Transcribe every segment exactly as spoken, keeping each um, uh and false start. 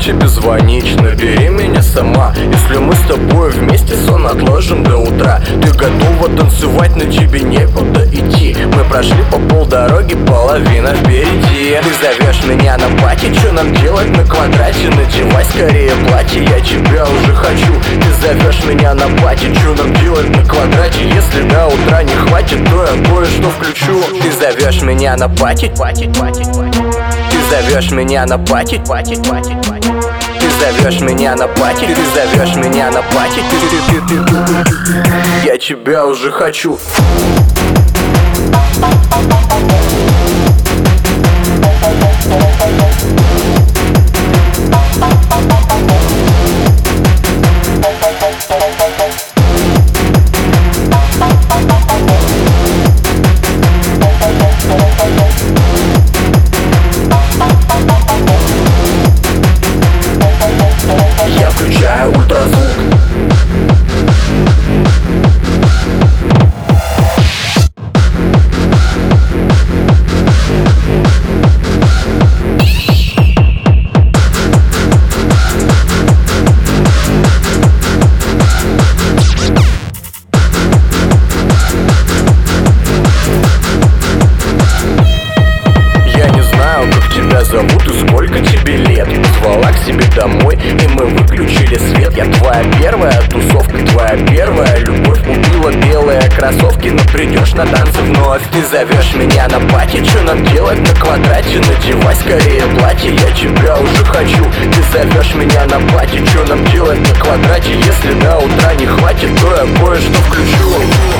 тебе звонить, набери меня сама. Если мы с тобой вместе сон отложим до утра. Ты готова танцевать, но тебе некуда идти. Мы прошли по полдороги, половина впереди. Ты зовешь меня на пати, что нам делать на квадрате? Надевай скорее платье, я тебя уже хочу. Ты зовешь меня на пати, что нам делать на квадрате? Если до утра не хватит, то я кое-что включу. Ты зовешь меня на пати, пати, пати, пати. Ты зовешь меня на пати, пати, пати, пати. Ты зовешь меня на пати, ты зовешь меня на пати. Ты, ты, ты, ты, ты. Я тебя уже хочу. Я включаю ультразвук. Зовут и сколько тебе лет? Позвала к себе домой, и мы выключили свет. Я твоя первая тусовка, твоя первая любовь. Убила белые кроссовки, но придешь на танцы вновь. Ты зовешь меня на пати, что нам делать на квадрате? Надевай скорее платье, я тебя уже хочу. Ты зовешь меня на пати, что нам делать на квадрате? Если до утра не хватит, то я кое-что включу.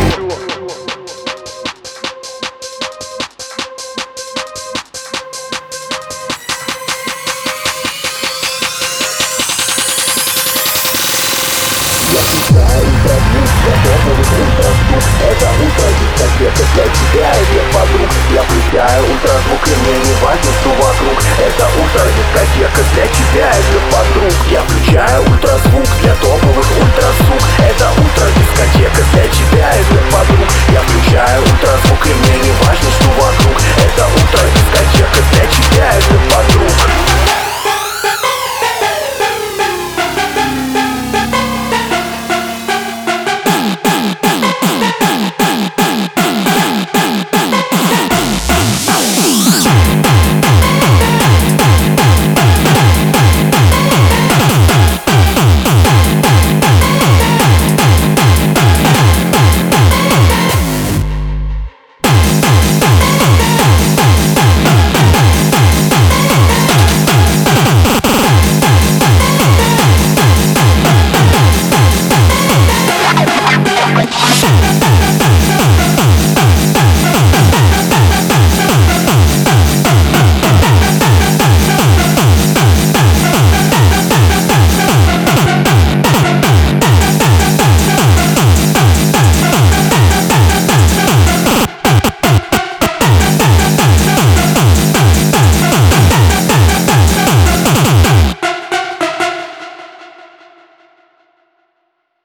Это утро дискотека для тебя и для подруг. Я включаю ультразвук, и мне не важно, что вокруг. Это утро дискотека для тебя и для подруг. Я включаю ультразвук для топовых ультразвук. Это утро дискотека для тебя и для подруг. Я включаю ультразвук, и